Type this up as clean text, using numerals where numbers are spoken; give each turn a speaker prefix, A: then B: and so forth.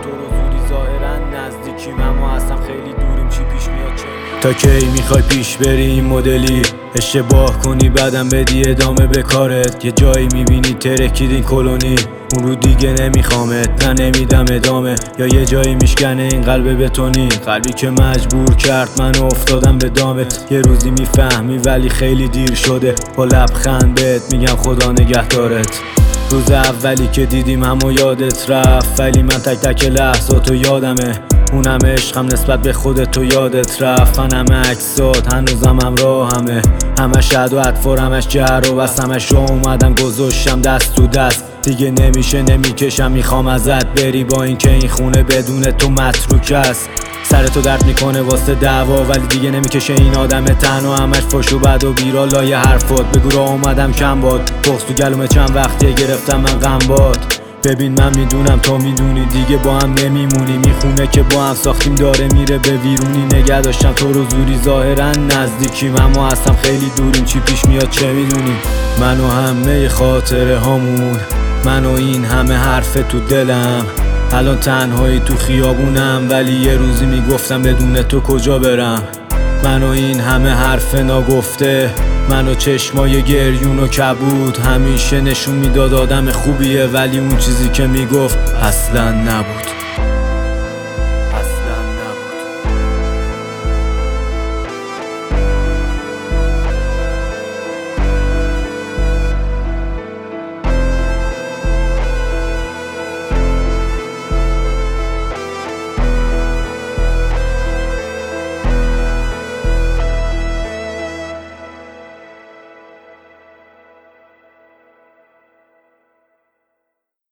A: تو رو زوری ظاهرا نزدیکیم اما اصلا خیلی دوریم. چی پیش میاد چه تا کی میخوای پیش بری این مدلی؟ اشتباه کنی بعدم بدی ادامه به کارت. یه جایی میبینی ترکید این کلونی، اون رو دیگه نمیخوامت، نه نمیدم ادامه. یا یه جایی میشکنه این قلب بتونی، قلبی که مجبور کرد منو افتادم به دامت. یه روزی میفهمی ولی خیلی دیر شده، با لبخند بهت میگم خدا نگهدارت. روز اولی که دیدیم همو یادت رفت، ولی من تک تک لحظاتو یادمه. اونم عشقم نسبت به خودت و یادت رفت. من همه عکسات هنوزم همراهمه، همش عد و اطفار، همش جر و بس، همش رو اومدم گذاشتم دست تو دست. دیگه نمیشه نمیکشم، میخوام ازت بری با اینکه این خونه بدون تو متروک است. سرتو درد میکنه واسه دعوا، ولی دیگه نمیکشه این آدم تنها. همش فاش و بد و بیرا لای حرفات، بگو راه اومدم کم باد. بغض تو گلومه چند وقتیه گرفتم من غمباد. ببین من میدونم تو میدونی دیگه با هم نمیمونیم. این خونه که با هم ساختیم داره میره به ویرونی. نگه داشتم تو رو زوری ظاهرا نزدیکیم اما اصلا خیلی دوریم. چی پیش میاد چه میدونیم؟ من و همه خاطره هامون، من و این همه حرف تو دلم. الان تنهایی تو خیابونم، ولی یه روزی میگفتم بدون تو کجا برم. من و این همه حرف ناگفته، من و چشمای گریون و کبود. همیشه نشون میداد آدم خوبیه، ولی اون چیزی که میگفت اصلا نبود.